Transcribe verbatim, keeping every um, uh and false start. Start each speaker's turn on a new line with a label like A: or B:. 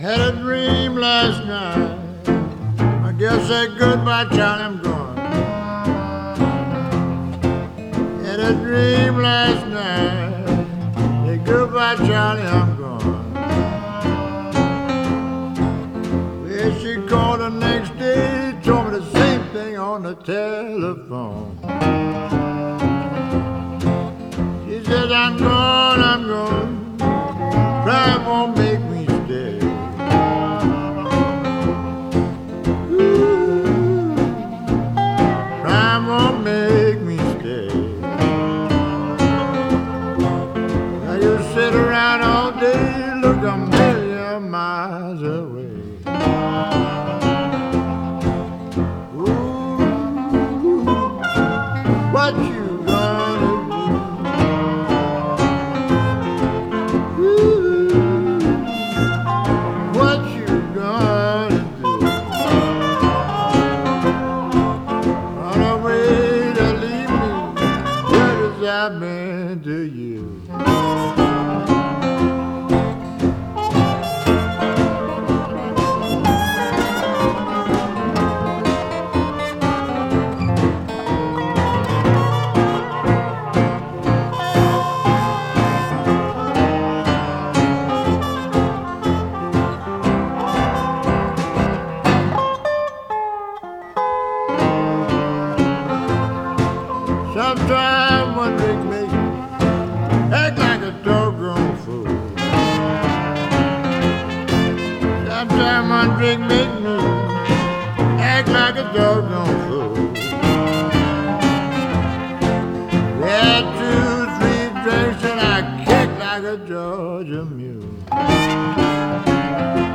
A: Had a dream last night. I guess that goodbye, Charlie, I'm going. Had a dream last night. Say goodbye, Charlie, I'm going. Well, she called the next day, told me the same thing on the telephone. She said, I'm gone, I'm gone. Crying won't make me stay. Ooh, crying won't make me stay. Now you sit around all day, look a million miles away. Ooh, what you gonna do? Ooh, what you gonna do? Run away to leave me just as I've been to you. Sometimes one drink makes me act like a doggone fool. Sometimes one drink makes me act like a doggone fool. Yeah, two, three drinks and I kick like a Georgia mule.